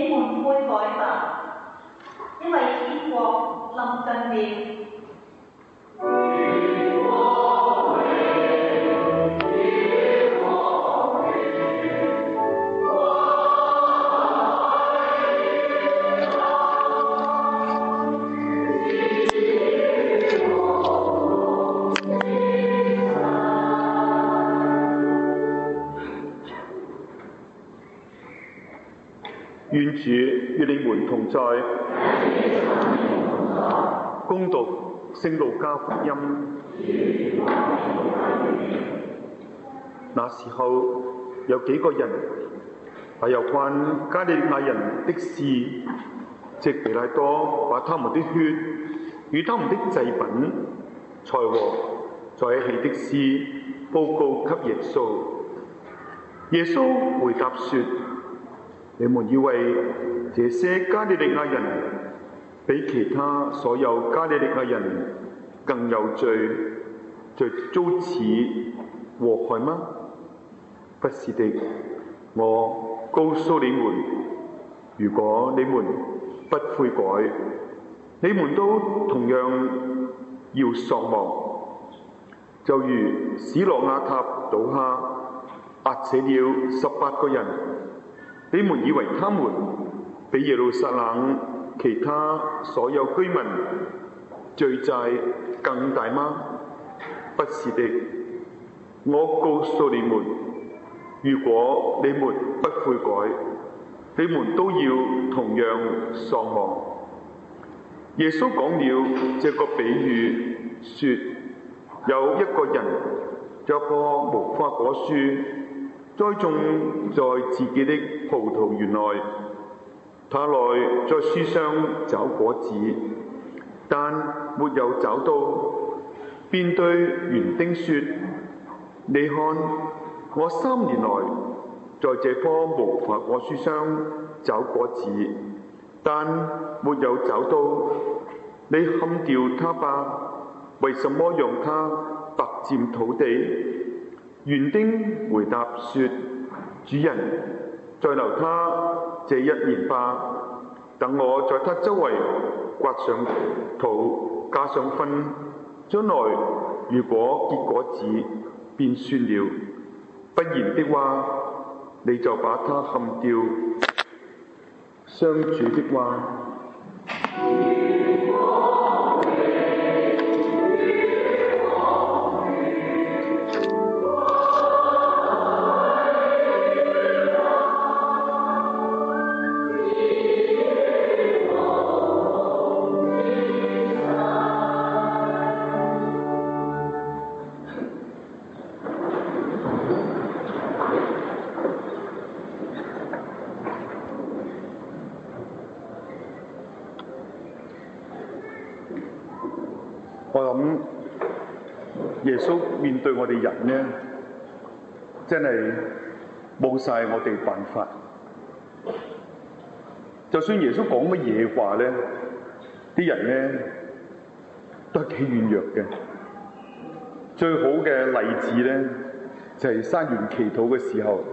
你們悔改吧，因為天國臨近了。 願主與你們同在。恭讀聖路加福音。那時候有幾個人把有關加利利亞人的事，即彼拉多把他們的血與他們的祭品財和在一起的事報告給耶穌。耶穌回答說：你們以為這些加利利亞人比其他所有加利利亞人更有罪，遭此禍害嗎？不是的，我告訴你們，如果你們不悔改，你們都同樣要喪亡。就如史羅亞塔倒下，壓死了18個人，你們以為他們比耶路撒冷其他所有居民罪債更大嗎？不是的，我告訴你們，如果你們不悔改，你們都要同樣喪亡。耶穌講了這個比喻，說有一個人有棵無花果樹，栽種在自己的葡萄園內，他來在樹上找果子，但沒有找到，便對園丁說：你看，我3年來在這棵無花果樹上找果子，但沒有找到，你砍掉它吧，為什麼讓它白佔土地？園丁回答說：主人，再留他這1年吧，等我在他周圍刮上土，加上糞，將來如果結果子，便算了；不然的話，你就把它砍掉。上主的話。我諗耶穌面對我哋人呢，真係冇晒我哋辦法。就算耶穌講乜嘢話呢，啲人呢都係幾軟弱嘅。最好嘅例子呢，就係山園祈禱嘅時候，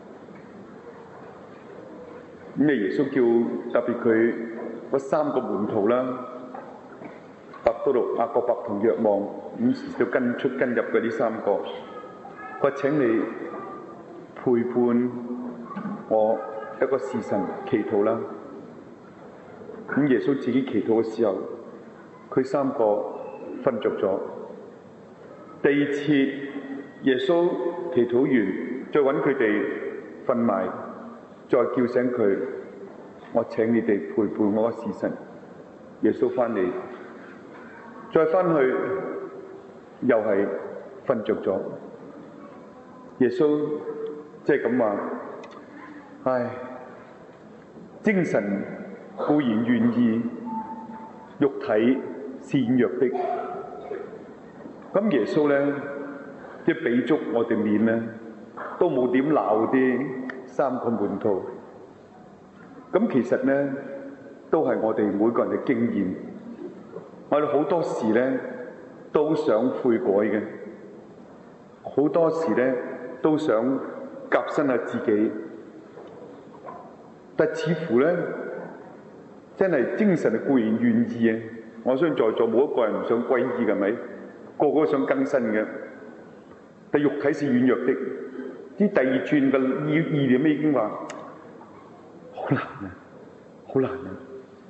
咁耶穌叫特別佢嗰3個門徒啦。伯多祿、雅各伯同若望，咁時都跟出跟入嘅呢3個，我請你陪伴我一個時辰祈禱啦。咁耶穌自己祈禱嘅時候，佢3個瞓着咗。第2次耶穌祈禱完，再揾佢哋瞓埋，再叫醒佢，我請你哋陪伴我個時辰。耶穌翻嚟。再翻去又係瞓着咗。耶穌即係咁話：唉，精神固然願意，肉體是軟弱的。咁耶穌咧，即係俾足我哋面咧，都冇點鬧啲3個門徒。咁其實咧，都係我哋每個人嘅經驗。我哋好多時咧都想悔改嘅，好多時咧都想革新下自己， 但似乎咧，真係精神係固然願意啊！我相信在座冇一個人唔想歸依嘅，係咪？個個都想更新嘅，但肉體是軟弱的。啲第二轉嘅意念已經話好難啊，好難啊！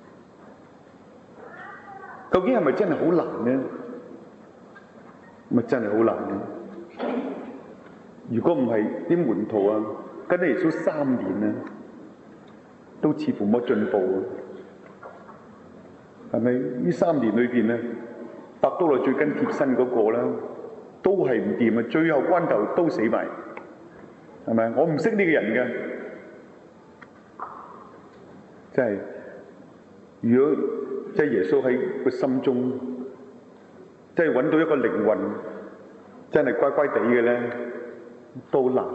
究竟係咪真係好難呢？咪真係好難呢？如果唔係啲門徒啊，跟咗耶穌3年啊，都似乎冇進步啊，係咪？呢3年裏邊咧，伯多祿最跟貼身嗰個啦，都係唔掂啊！最後關頭都死埋，係咪？我唔識呢個人嘅，真係。如果即係耶穌喺佢心中，即係揾到一個靈魂，真係乖乖地嘅咧，都難。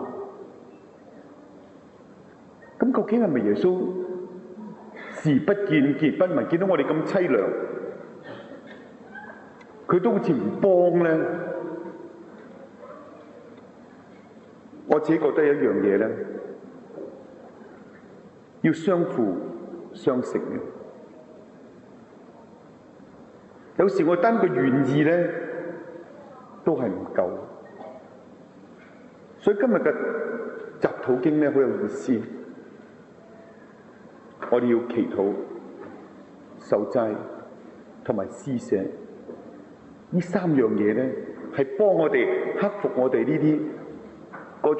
咁究竟係咪耶穌視不見見不聞，見到我哋咁淒涼，佢都好似唔幫咧？我自己覺得有一樣嘢咧，要相輔相成嘅。有時我單個願意咧，都係唔夠。所以今日嘅集禱經咧，好有意思。我哋要祈禱、受齋同埋施捨，呢3樣嘢咧，係幫我哋克服我哋呢啲嗰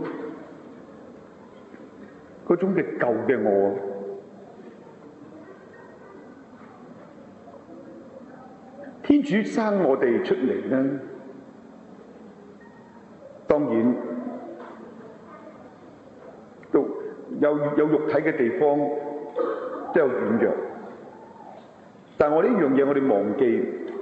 種嘅舊嘅我。天主生我哋出嚟咧，當然都有肉體嘅地方，都有軟弱。但係我呢樣嘢，我哋忘記，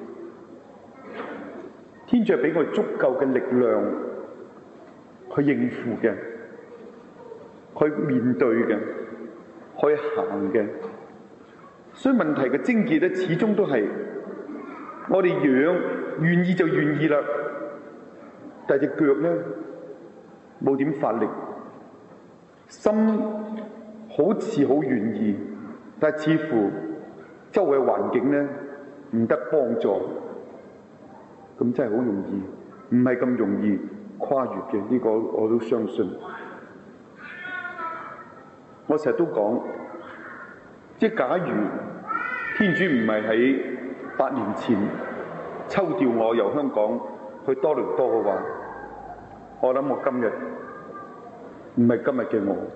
天主俾我哋足夠嘅力量去應付嘅，去面對嘅，去行嘅。所以問題嘅症結咧，始終都係我哋願意就願意啦，但係隻腳咧冇點發力，心好似好願意，但係似乎周圍環境咧唔得幫助，咁真係好容易，唔係咁容易跨越嘅。呢個我都相信。我成日都講，即係假如天主唔係喺8年前抽調我由香港去多倫多嘅話，我諗我今日唔係今日嘅我。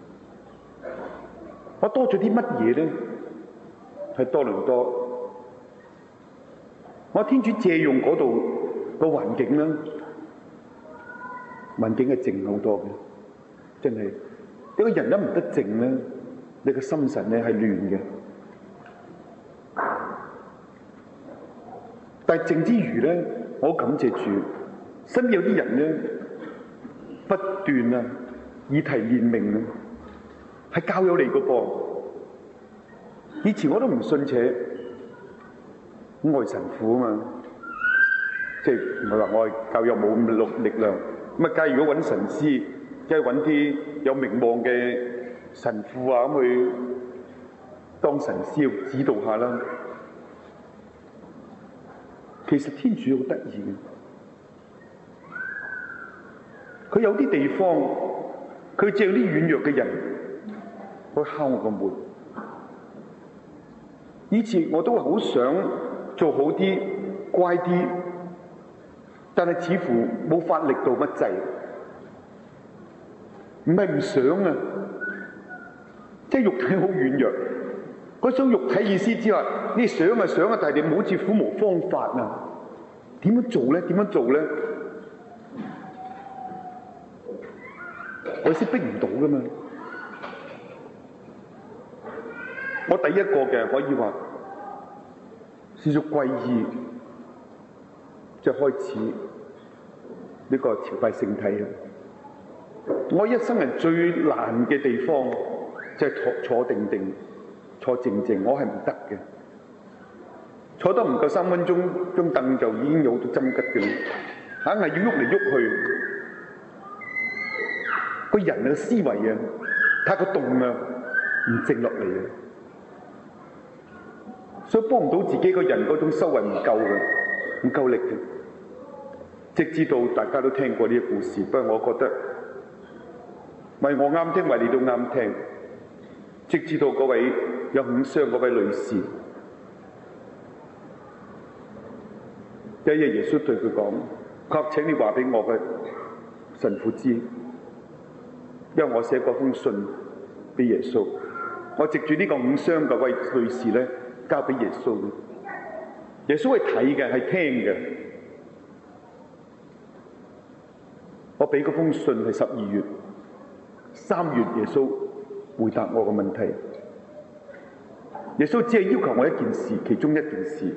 我多咗啲乜嘢咧？喺多倫多，我天主借用嗰度個環境啦，環境係靜好多嘅，真係。一個人一唔得靜咧，你個心神咧係亂嘅。但係靜之餘咧，我感謝主，身邊有啲人咧不斷啊以提憐憫啊，係教友嚟嘅噃。以前我都唔信邪，愛神父啊嘛，即係唔係話我係教友冇咁力量。咁啊，假如如果揾神師，即係揾啲有名望嘅神父啊咁去當神師要指導下啦。其實天主好得意嘅，佢有啲地方，佢借啲軟弱嘅人去敲我個門。以前我都好想做好啲、乖啲，但係似乎冇發力到乜滯。唔係唔想啊，即係肉體好軟弱。嗰種肉體意思之話，你想啊想啊，但係你好似苦無方法啊。點樣做咧？點樣做咧？我識逼唔到噶嘛。我第一個嘅可以話少少皈依，即係開始呢個朝拜聖體啊！我一生人最難嘅地方就係坐定定、坐靜靜，我係唔得嘅。坐得唔夠3分鐘，張凳就已經有到針吉嘅啦，硬係要喐嚟喐去。個人嘅思維啊，太過動啊， 唔靜落嚟嘅，所以幫唔到自己個人嗰種修為唔夠嘅，唔夠力嘅。直至到大家都聽過呢個故事，不過我覺得為我啱聽，為你都啱聽。直至到嗰位有五傷嗰位女士，一日耶穌對佢講：佢話請你話俾我嘅神父知，因為我寫過封信俾耶穌，我藉住呢個五傷嗰位女士咧，交俾耶穌。耶穌係睇嘅，係聽嘅。我俾嗰封信係12月，3月耶穌回答我個問題。耶穌只係要求我一件事，其中一件事，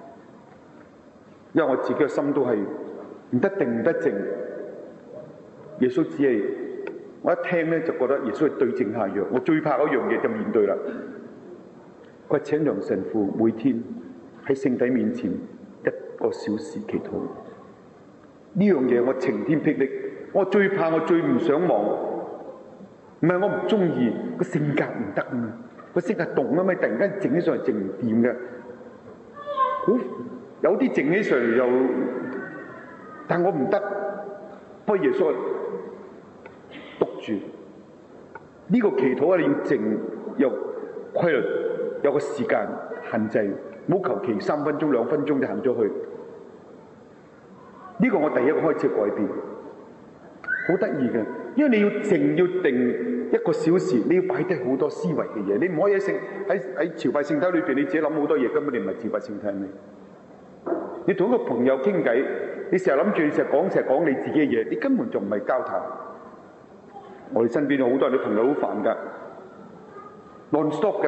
因為我自己嘅心都係唔得定唔得靜。耶穌只係我一聽咧就覺得耶穌係對症下藥。我最怕嗰樣嘢就面對啦。佢話請梁神父每天喺聖體面前1個小時祈禱。呢樣嘢我晴天霹靂，我最怕，我最唔想望。唔係我唔中意，個性格唔得啊！個性格動啊嘛，突然間靜起上嚟靜唔掂嘅。好有啲靜起上嚟又，但我唔得。不過耶穌督住呢個祈禱啊，你要靜有規律，有個時間限制，唔好求其3分鐘、2分鐘就行咗去。呢個我第一個開始改變，好得意嘅，因為你要靜要定1個小時，你要擺低好多思維嘅嘢，你唔可以喺朝拜聖體裏邊，你自己諗好多嘢，根本你唔係朝拜聖體咩？你同一個朋友傾偈，你成日諗住，你成日講你自己嘅嘢，你根本就唔係交談。我哋身邊有好多人啲朋友好煩㗎 ，non-stop 嘅。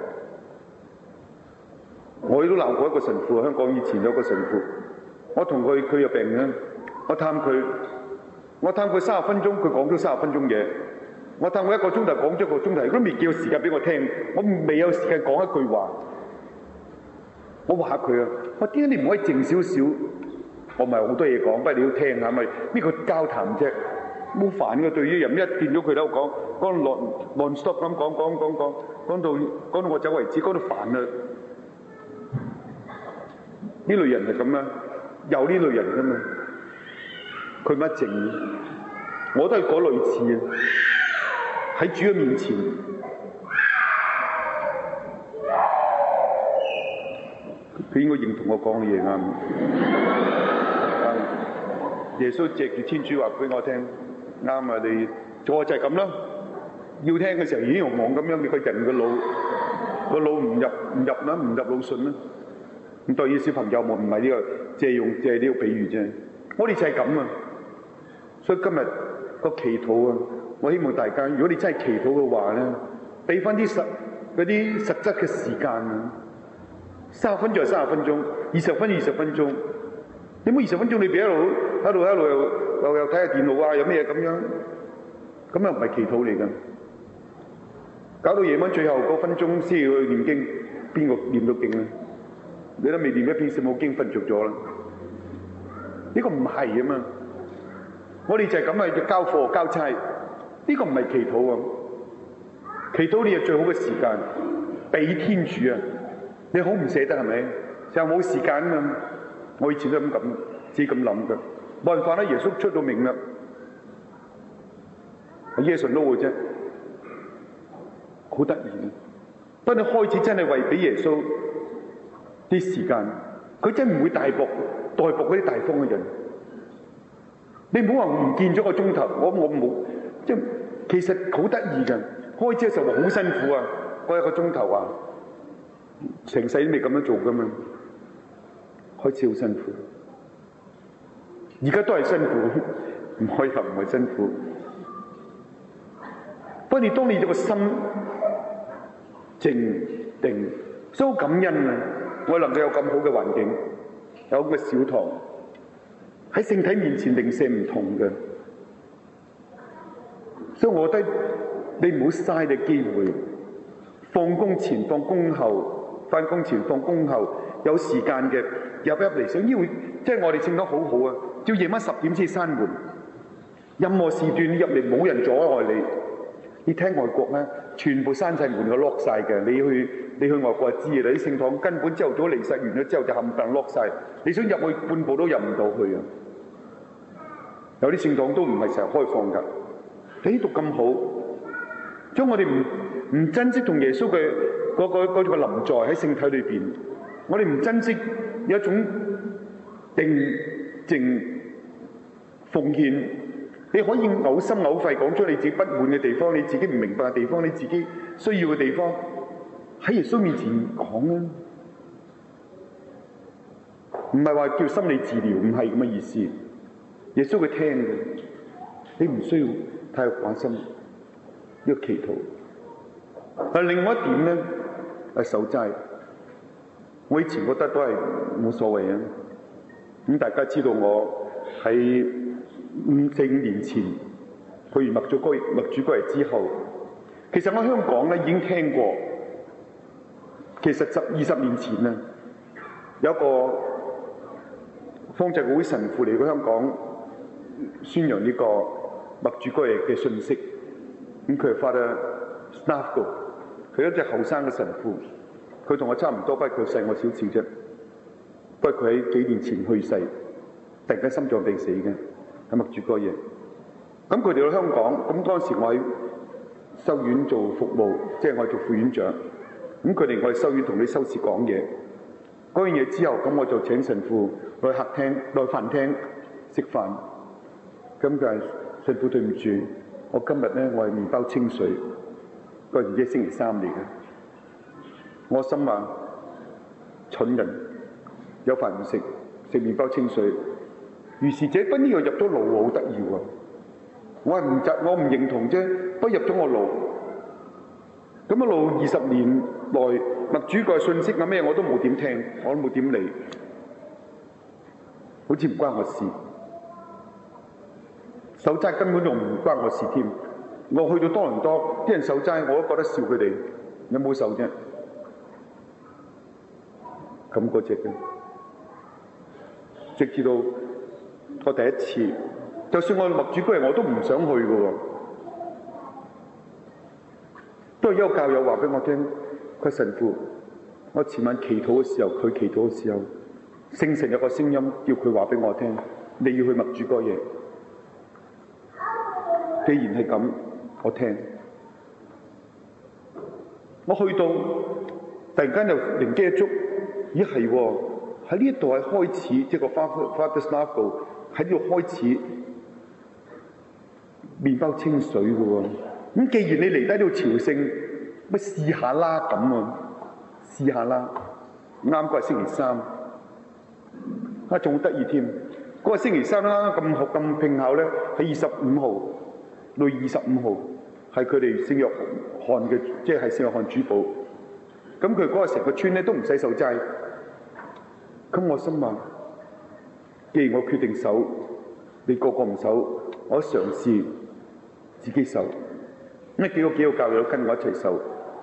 我亦都鬧過一個神父，香港以前有個神父。我同佢有病咧，我探佢30分鐘，佢講咗30分鐘嘢。我探佢1個鐘頭，講咗1個鐘頭，佢都未叫時間俾我聽，我未有時間講一句話。我話佢啊，我點解你唔可以靜少少？我唔係好多嘢講，不過你要聽下咪呢個交談啫，冇煩嘅。對於人一見到佢喺度講 non-stop 咁講到我走為止，講到煩啦。呢類人係咁啊。有呢類人㗎嘛？佢乜靜？我都係嗰類似啊！喺主嘅面前，佢應該認同我講嘅嘢啱。耶穌藉住天主話俾我聽，啱啊！你我就係咁啦。要聽嘅時候已經用網咁樣，你個人嘅腦唔入腦順啦。咁對於小朋友冇唔係呢個借呢個比喻啫，我哋就係咁啊！所以今日個祈禱啊，我希望大家，如果你真係祈禱嘅話咧，俾翻啲實質嘅時間啊，30分鐘就30分鐘，20分鐘。你冇20分鐘，你俾一路又睇下電腦啊，有咩嘢咁樣，咁又唔係祈禱嚟㗎。搞到夜晚最後嗰分鐘先要去念經，邊個念到經咧？你都未念一篇聖母經，瞓着咗啦！呢個唔係啊嘛，我哋就係咁啊，要交貨交差，呢個唔係祈禱啊！祈禱你係最好嘅時間，俾天主啊！你好唔捨得係咪？就冇時間啊嘛！我以前都咁自己咁諗㗎，冇辦法啦！耶穌出到名啦，係 yes or no 嘅啫，好得意。當你開始真係為俾耶穌啲時間，佢真唔會代薄嗰啲大方嘅人。你唔好話唔見咗個鐘頭，我冇，即係其實好得意㗎。開始嘅時候好辛苦啊，嗰1個鐘頭啊，成世都未咁樣做㗎嘛。開始好辛苦，而家都係辛苦，唔可以話唔係辛苦。不過你當你有個心靜定，所以好感恩啊！我能夠有咁好嘅環境，有咁嘅小堂，喺聖體面前零舍唔同嘅，所以我覺得你唔好嘥你機會，放工前、放工後、返工前、放工後有時間嘅入嚟想要，即係我哋聖堂好好啊！要夜晚10點先閂門，任何時段你入嚟冇人阻礙你， 你睇外國咧，全部閂晒門，個 lock 晒嘅。你去外國就知啦，啲聖堂根本朝頭早離世完咗之後就冚唪唥 lock 晒，你想入去半步都入唔到去啊！有啲聖堂都唔係成日開放㗎。喺呢度咁好，將我哋唔珍惜同耶穌嘅嗰個臨在喺聖體裏邊，我哋唔珍惜有一種定靜奉獻。你可以嘔心嘔肺講出你自己不滿嘅地方，你自己唔明白嘅地方，你自己需要嘅地方，喺耶穌面前講啦。唔係話叫心理治療，唔係咁嘅意思。耶穌會聽嘅，你唔需要太過關心呢個祈禱。但另外一點咧，係守齋。我以前覺得都係冇所謂啊。咁大家知道我喺5-4年前去完默主哥耶之後，其實我喺香港咧已經聽過。其實20年前咧，有一個方濟會神父嚟過香港宣揚呢個默主哥耶嘅信息。咁佢係 Father Snafgo， 佢一隻後生嘅神父，佢同我差唔多，不過佢細我少少啫。不過佢喺幾年前去世，突然間心臟病死嘅。喺默主哥耶，咁佢哋到香港，咁嗰陣時我喺修院做服務，即係我做副院長。咁佢哋我喺修院同啲修士講嘢，講完嘢之後，咁我就請神父去客廳、去飯廳食飯。咁佢話：神父對唔住，我今日咧我係麵包清水，嗰陣時星期3嚟嘅。我心話蠢人，有飯唔食，食麵包清水。如是者不呢個入咗牢喎，好得意喎！我唔認同啫，不入咗我牢。咁一路20年內，默主個信息啊咩我都冇點聽，我都冇點理，好似唔關我事。守齋根本就唔關我事添。我去到多倫多，啲人守齋我都覺得笑佢哋，有冇守啫？咁嗰隻嘅，直至到我第一次，就算我默主嗰日我都唔想去嘅喎，都係一個教友話俾我聽，佢神父，我前晚祈禱嘅時候，佢祈禱嘅時候，聖神有個聲音叫佢話俾我聽，你要去默主嗰嘢。既然係咁，我聽。我去到，突然間又靈機一觸，咦係喎，喺呢一度係開始，即係個 Father Snafgo 喺呢度開始麵包清水嘅喎。咁既然你嚟低呢度朝聖，咪試下啦咁啊，試下啦。啱嗰日星期3，仲好得意添。嗰個星期3啦，咁拼巧咧，喺25號到25號，係佢哋聖約翰嘅，即係聖約翰主保。咁佢嗰個成個村咧都唔使守齋。咁我心話，既然我決定守，你個個唔守，我嘗試自己守。咁幾個教友都跟我一齊守。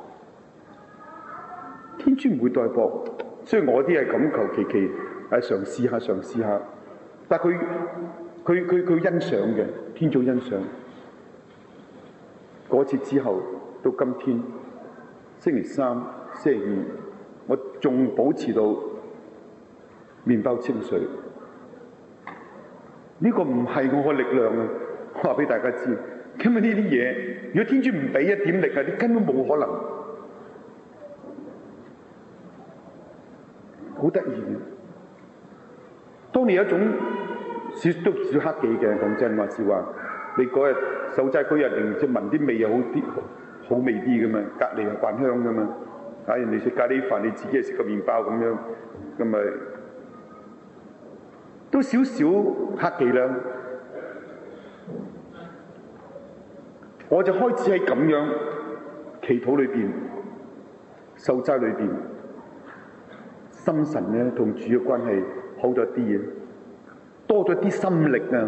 天主唔會代薄，雖然我啲係咁求其嘗試下，但係佢欣賞嘅，天主欣賞。嗰次之後到今天，星期3、星期2，我仲保持到麵包清水。呢個唔係我嘅力量啊！我話俾大家知，因為呢啲嘢，如果天主唔俾一點力啊，你根本冇可能。好得意嘅，當你有一種都少克己嘅，講真話是話，你嗰日守齋嗰日，令即係聞啲味又好味啲嘅嘛，隔離又慣香嘅嘛，人哋食咖喱飯，你自己係食個麵包咁樣，咁咪都少少克己啦。我就開始喺咁樣祈禱裏邊、守齋裏邊。心神咧同主嘅關係好咗啲嘢，多咗啲心力啊！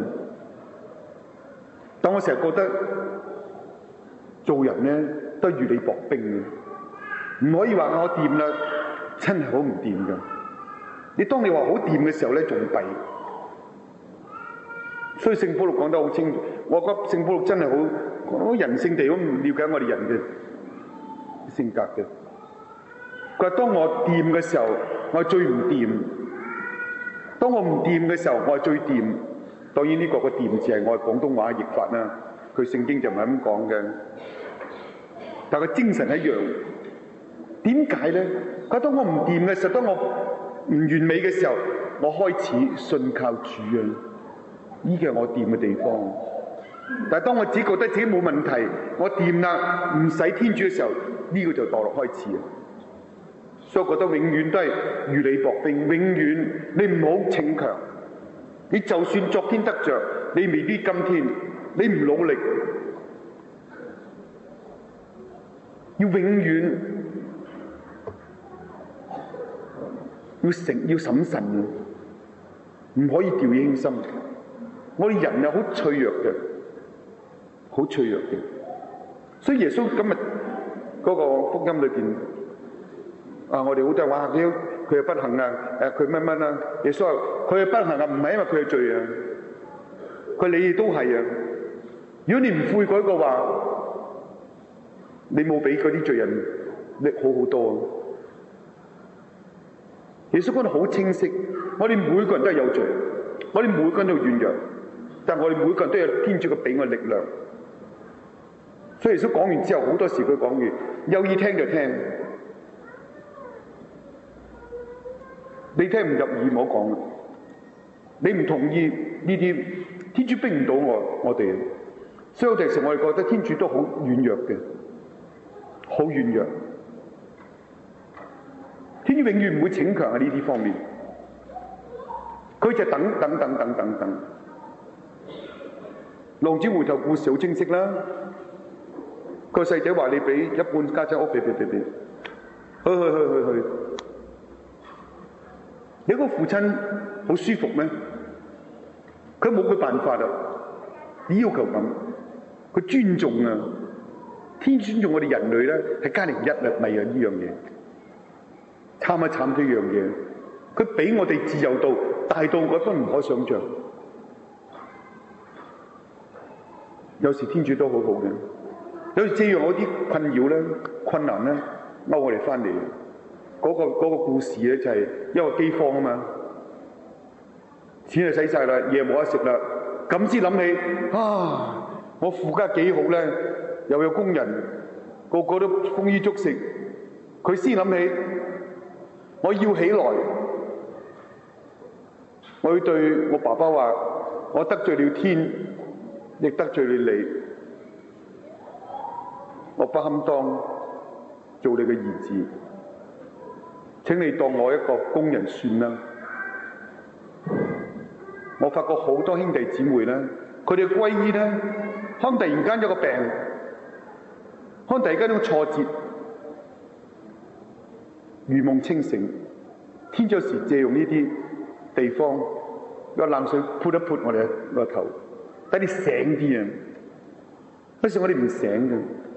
但我成日覺得做人咧都如履薄冰嘅，唔可以話我掂啦，真係好唔掂㗎。你當你話好掂嘅時候咧，仲弊。所以聖保祿講得好清楚，我覺得聖保祿真係好講人性地咁了解我哋人嘅性格嘅。佢話：當我掂嘅時候，我係最唔掂；當我唔掂嘅時候，我係最掂。當然呢個掂字係我係廣東話譯法啦，佢聖經就唔係咁講嘅。但係個精神一樣。點解咧？佢話：當我唔掂嘅時候，當我唔完美嘅時候，我開始信靠主啊！呢個係我掂嘅地方。但係當我自己覺得自己冇問題，我掂啦，唔使天主嘅時候，呢個就墮落開始啊！所以我覺得永遠都係如履薄冰，永遠你唔好逞強。你就算昨天得着，你未必今天。你唔努力，要永遠要審慎，唔可以掉以輕心。我哋人係好脆弱嘅，好脆弱嘅。所以耶穌今日嗰個福音裏邊，我哋好多人話佢係不幸啊，佢乜乜啊。耶穌話佢係不幸啊，唔係因為佢係罪啊，佢你哋都係啊。如果你唔悔改嘅話，你冇俾嗰啲罪人叻好好多。耶穌講得好清晰，我哋每個人都係有罪，我哋每個人都軟弱，但我哋每個人都有天主嘅俾我力量。所以耶穌講完之後，好多時佢講完，有意聽就聽，你聽唔入耳唔好講，你唔同意呢啲，天主逼唔到我哋。所以有陣時我哋覺得天主都好軟弱嘅，好軟弱。天主永遠唔會逞強喺呢啲方面，佢就等。浪子回頭故事好清晰啦。個細仔話：你俾一半家姐屋，俾。去。你個父親好舒服咩？佢冇佢辦法啊，要求咁。佢尊重啊，天尊重我哋人類咧，係加零一啊，咪啊呢樣嘢，慘一慘呢樣嘢。佢俾我哋自由度大到我都唔可想像。有時天主都好好嘅，有時借用嗰啲困擾咧、困難咧，勾我哋翻嚟。嗰個故事咧就係因為饑荒啊嘛，錢就使晒啦，嘢冇得食啦，咁先諗起啊！我父家幾好咧，又有工人，個個都豐衣足食。佢先諗起，我要起來，我要對我爸爸話：我得罪了天，亦得罪了你，我不堪當做你嘅兒子，請你當我一個工人算啦。我發覺好多兄弟姊妹咧，佢哋歸依咧。可能突然間有個病，可能突然間有個挫折，如夢清醒。天主有時借用呢啲地方，有冷水潑一潑我哋個頭，等你醒啲啊！有時我哋唔醒嘅。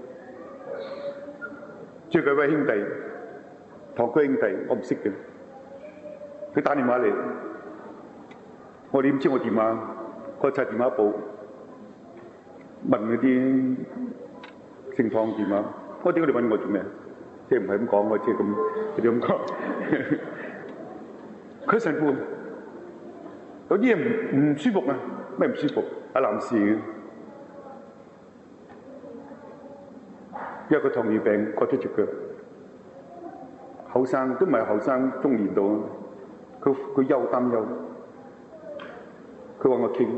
最近有位兄弟，堂區兄弟，我唔識嘅，佢打電話嚟，我點知我電話？我查電話簿。問嗰啲情況點啊？我點解你揾我做咩？即係唔係咁講，我即係咁，佢哋咁講。佢神父有啲嘢唔舒服啊？咩唔舒服？係男士嘅，因為佢糖尿病割咗隻腳，後生都唔係後生，中年度，佢擔憂，佢揾我傾。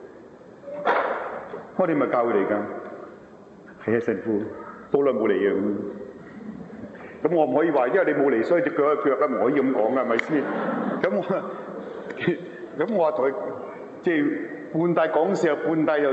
我哋咪教佢嚟㗎，係啊，神父，好耐冇嚟啊咁我唔可以話，因為你冇嚟，所以隻腳一腳啊，唔可以咁講啊，係咪先？咁我話同佢即係半帶講笑，半帶又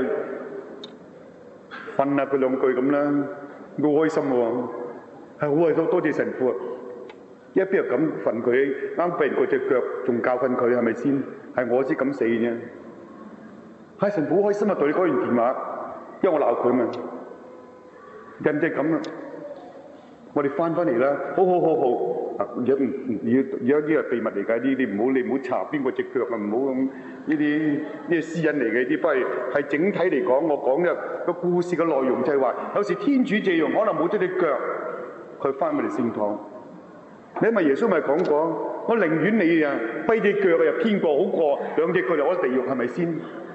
訓下佢兩句咁啦，好開心喎，係好開心，多謝神父啊！一邊又咁訓佢，啱俾人嗰隻腳，仲教訓佢，係咪先？係我先咁死嘅啫。係神父好開心啊！對你講完電話，因為我鬧佢嘛，人哋咁啊，我哋翻嚟啦，好， 而家呢個秘密嚟㗎，你唔好查邊個隻腳啊，唔好咁呢啲私隱嚟嘅，呢啲不係整體嚟講。我講嘅個故事嘅內容就係話，有時天主這樣可能冇咗隻腳，佢翻我哋聖堂。你咪耶穌咪講過，我寧願你啊跛隻腳入天國好過兩隻腳入咗地獄，係咪先？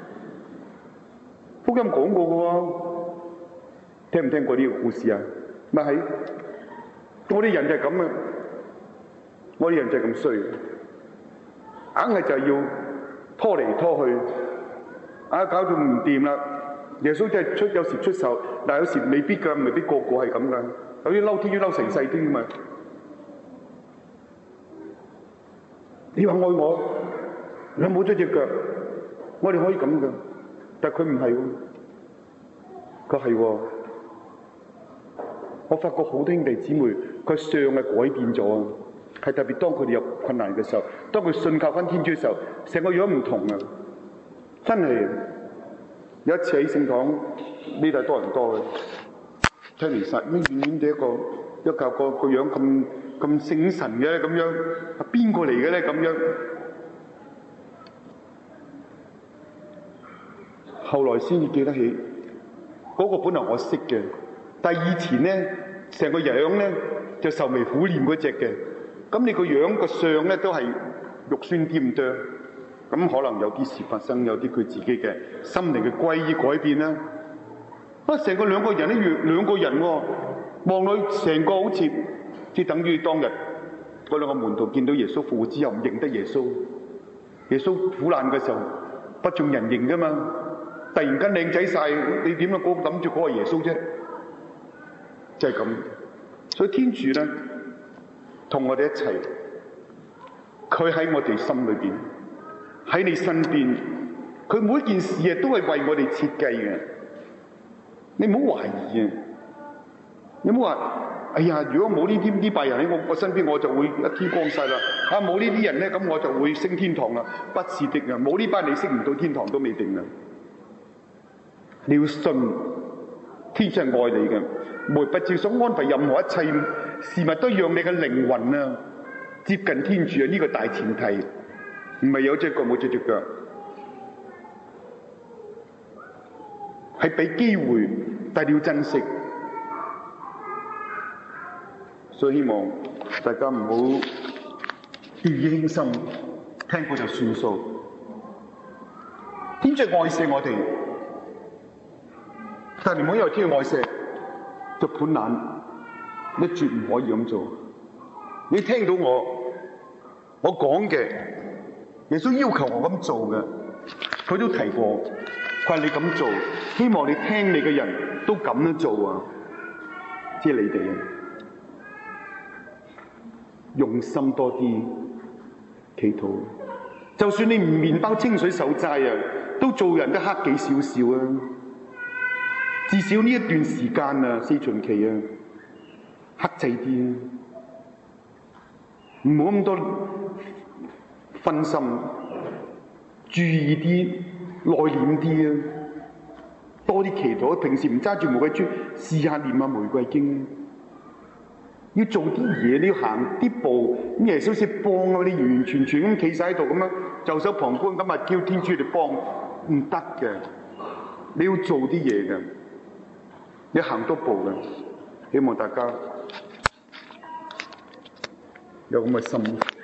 福音講過嘅喎，聽唔聽過呢個故事啊？咪係，我啲人就係咁啊！我啲人就係咁衰，硬係就係要拖嚟拖去，搞到唔掂啦。耶穌真係有時出手，但係有時未必㗎，未必個個係咁㗎。有啲嬲天要嬲成世添嘛。你話愛我，你冇咗隻腳，我哋可以咁㗎，但係佢唔係喎，佢係喎。我發覺好多兄弟姊妹，佢相係改變咗，係特別當佢哋有困難嘅時候，當佢信靠翻天主嘅時候，成個樣唔同啊！真係有一次喺聖堂呢度多人多嘅，聽彌撒，咩遠遠地一個個樣咁聖神嘅咁樣，係邊個嚟嘅咧？咁樣，後來先至記得起，嗰個本來我識嘅。但係以前咧，成個樣咧就愁眉苦臉嗰隻嘅，咁你個樣個相咧都係肉酸啲咁多，咁可能有啲事發生，有啲佢自己嘅心靈嘅歸依改變啦。成個兩個人咧，兩個人喎，望落成個好似即等於當日嗰兩個門徒見到耶穌復活之後唔認得耶穌，耶穌苦難嘅時候不眾人認噶嘛，突然間靚仔晒，你點樣諗住嗰個耶穌啫？就係咁，所以天主咧同我哋一齊，佢喺我哋心裏邊，喺你身邊，佢每一件事啊都係為我哋設計嘅。你唔好懷疑啊！你唔好話，哎呀，如果冇呢啲拜仁喺我身邊，我就會一天光晒啦。冇呢啲人咧，咁我就會升天堂啦。不是的啊，冇呢班你升唔到天堂都未定啊！你要信天主係愛你嘅。無不照所安排任何一切事物，都讓你嘅靈魂啊接近天主啊！呢個大前提，唔係有隻腳冇隻腳，係俾機會，但係你要珍惜。所以希望大家唔好掉以輕心，聽過就算數。天主愛錫我哋，但係唔好因為天主愛錫就判懶，你絕唔可以咁做。你聽到我講嘅，耶穌要求我咁做嘅，佢都提過，佢話你咁做，希望你聽你嘅人都咁樣做啊！即係你哋用心多啲祈禱，就算你唔麵包清水守齋啊，都做人都克己少少啊！至少呢一段時間啊，四旬期啊，克制啲，唔好咁多分心，注意啲，內斂啲啊，多啲祈禱。平時唔揸住玫瑰珠，試下念下玫瑰經。要做啲嘢，你要行啲步，咁耶穌先幫啊！你完完全全咁企晒喺度咁樣袖手旁觀，咁啊叫天主嚟幫，唔得嘅。你要做啲嘢嘅。你行多步嘅，希望大家有咁嘅心。